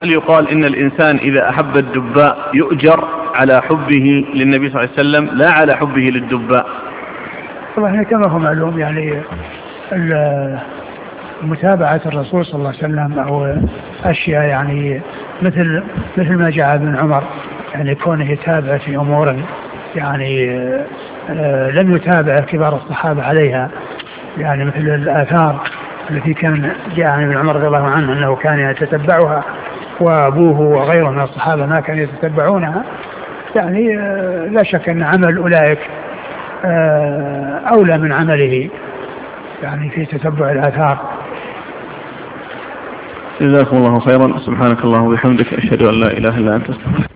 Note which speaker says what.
Speaker 1: هل يقال إن الإنسان إذا أحب الدباء يؤجر على حبه للنبي صلى الله عليه وسلم لا على حبه للدباء؟
Speaker 2: طبعا كما هو معلوم يعني متابعة الرسول صلى الله عليه وسلم أو أشياء يعني مثل ما جاء ابن عمر يعني كونه يتابع في أمور يعني لم يتابع كبار الصحابة عليها، يعني مثل الآثار التي كان جاء عن ابن عمر رضي الله عنه أنه كان يتتبعها وأبوه وغيره من الصحابة ما كانوا يتتبعونها. يعني لا شك أن عمل أولئك أولى من عمله يعني في تتبع الآثار.
Speaker 1: جزاكم الله خيرا. سبحانك اللهم وبحمدك أشهد أن لا إله إلا أنت.